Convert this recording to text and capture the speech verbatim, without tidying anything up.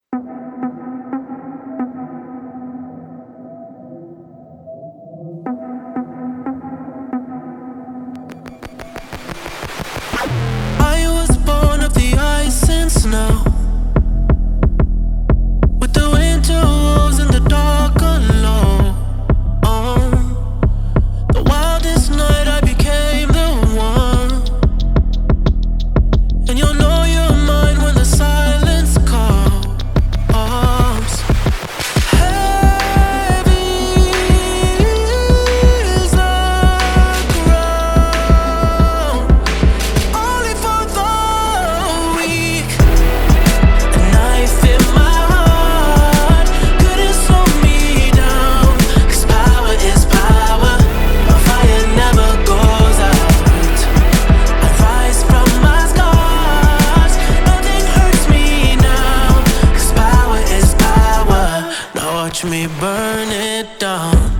I was born of the ice and snow, with the winter wolves and the dark alone. Oh, the wildest night I became the one, and you'll know you're mine when the silence calls. Heavy is the ground, only for the weak. A knife in my heart couldn't slow me down, 'cause power is power. My fire never goes out. I rise from my scars, nothing hurts me now, 'cause power is power. Now watch me burn it down.